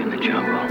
in the jungle.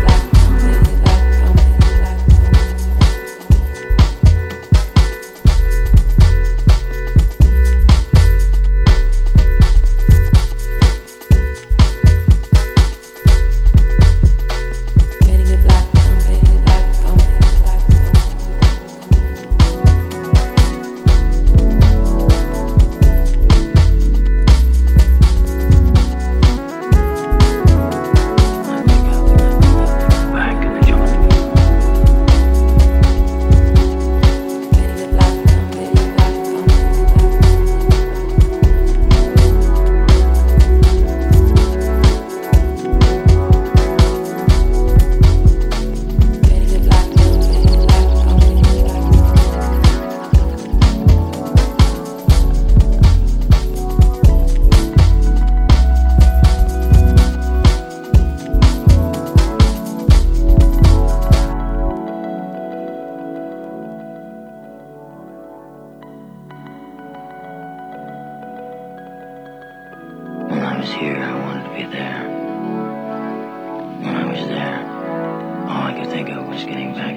When I was here, I wanted to be there. When I was there, all I could think of was getting back